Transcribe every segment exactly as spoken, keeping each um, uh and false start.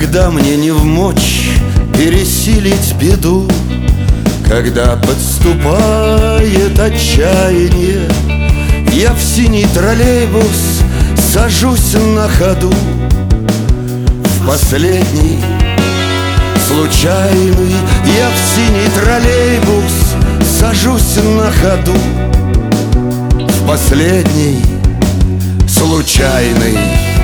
когда мне не вмочь пересилить беду, когда подступает отчаяние, я в синий троллейбус сажусь на ходу. В последний случайный я в синий троллейбус сажусь на ходу. В последний случайный.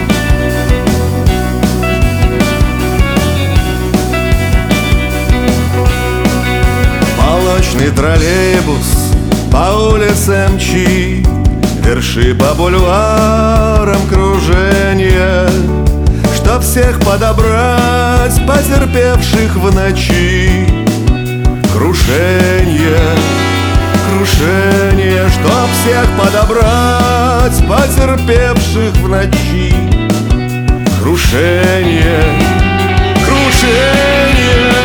Молочный троллейбус по улице мчит, верши по бульварам кружения, чтоб всех подобрать, потерпевших в ночи. Крушение, крушение, чтоб всех подобрать, потерпевших в ночи. Крушение, крушение.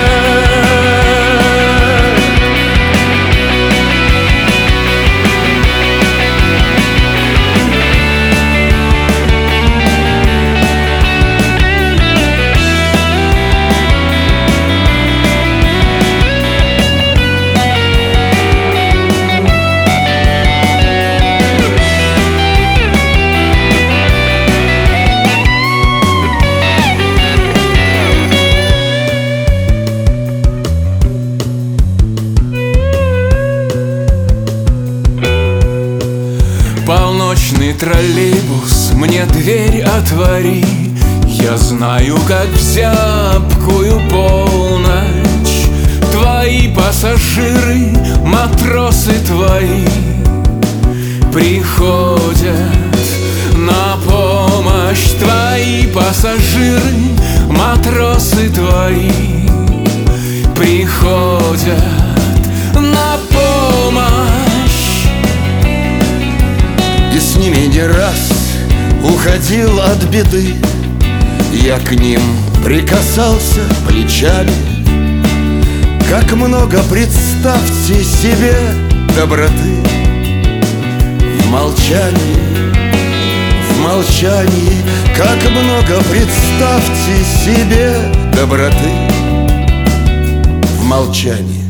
Полночный троллейбус, мне дверь отвори. Я знаю, как в зябкую полночь твои пассажиры, матросы твои, приходят на помощь. Твои пассажиры, матросы твои, приходят на помощь. И с ними не раз уходил от беды, я к ним прикасался плечами. Как много, представьте себе, доброты в молчании, в молчании. Как много, представьте себе, доброты в молчании.